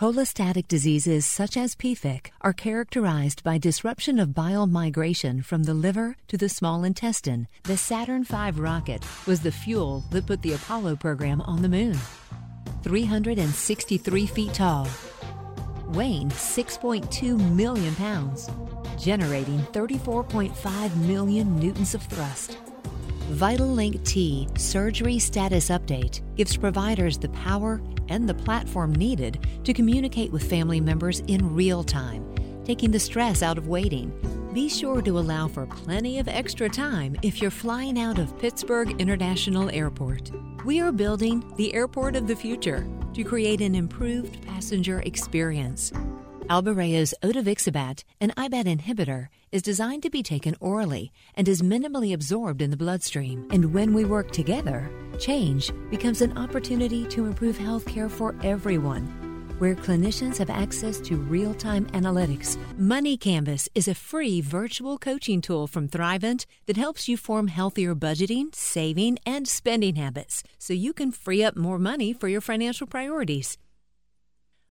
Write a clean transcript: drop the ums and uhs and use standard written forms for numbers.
Cholestatic diseases such as PFIC are characterized by disruption of bile migration from the liver to the small intestine. The Saturn V rocket was the fuel that put the Apollo program on the moon. 363 feet tall, weighing 6.2 million pounds, generating 34.5 million newtons of thrust. VitalLink T Surgery Status Update gives providers the power and the platform needed to communicate with family members in real time, taking the stress out of waiting. Be sure to allow for plenty of extra time if you're flying out of Pittsburgh International Airport. We are building the airport of the future to create an improved passenger experience. Albireo's Odevixibat, an IBAT inhibitor, is designed to be taken orally and is minimally absorbed in the bloodstream. And when we work together, change becomes an opportunity to improve health care for everyone, where clinicians have access to real-time analytics. Money Canvas is a free virtual coaching tool from Thrivent that helps you form healthier budgeting, saving, and spending habits so you can free up more money for your financial priorities.